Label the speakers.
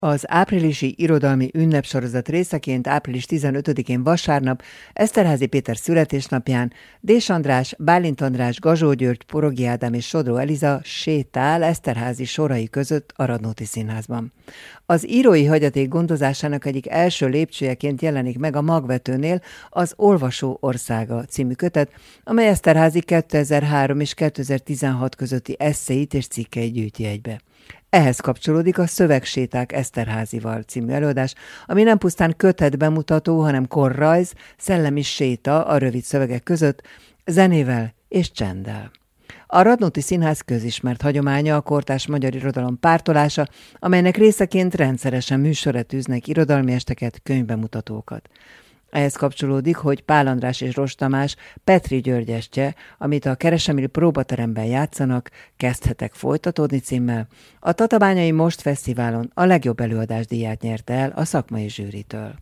Speaker 1: Az áprilisi irodalmi ünnepsorozat részeként április 15-én vasárnap Eszterházy Péter születésnapján Dés András, Bálint András, Gazsó György, Porogi Ádám és Sodró Eliza sétál Eszterházy sorai között a Radnóti Színházban. Az írói hagyaték gondozásának egyik első lépcsőjeként jelenik meg a Magvetőnél az Olvasó országa című kötet, amely Eszterházy 2003 és 2016 közötti esszéit és cikkeit gyűjti egybe. Ehhez kapcsolódik a Szövegséták Eszterházyval című előadás, ami nem pusztán kötet bemutató, hanem korrajz, szellemi séta a rövid szövegek között, zenével és csenddel. A Radnóti Színház közismert hagyománya a kortárs magyar irodalom pártolása, amelynek részeként rendszeresen műsorra tűznek irodalmi esteket, könyvbemutatókat. Ehhez kapcsolódik, hogy Pál András és Ross Tamás Petri György estje, amit a Keresemili próbateremben játszanak, Kezdhetek folytatódni címmel, a Tatabányai Most Fesztiválon a legjobb előadás díját nyerte el a szakmai zsűritől.